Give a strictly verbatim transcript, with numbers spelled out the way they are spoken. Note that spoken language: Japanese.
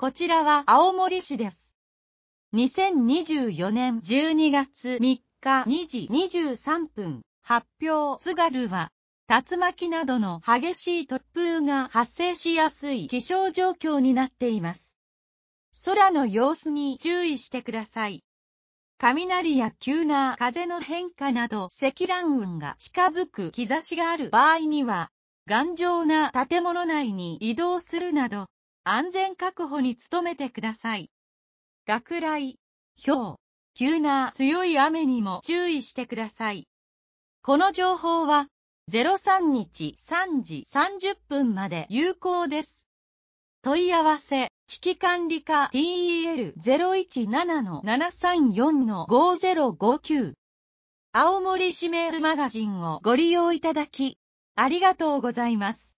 こちらは青森市です。にせんにじゅうよねんじゅうにがつみっかにじにじゅうさんぷん発表。津軽は竜巻などの激しい突風が発生しやすい気象状況になっています。空の様子に注意してください。雷や急な風の変化など積乱雲が近づく兆しがある場合には、頑丈な建物内に移動するなど、安全確保に努めてください。落雷、雹、急な強い雨にも注意してください。この情報は、ゼロさんにちさんじさんじゅっぷんまで有効です。問い合わせ、危機管理課 ティーイーエルゼロいちなな ななさんよん ごゼロごきゅう。青森市メールマガジンをご利用いただき、ありがとうございます。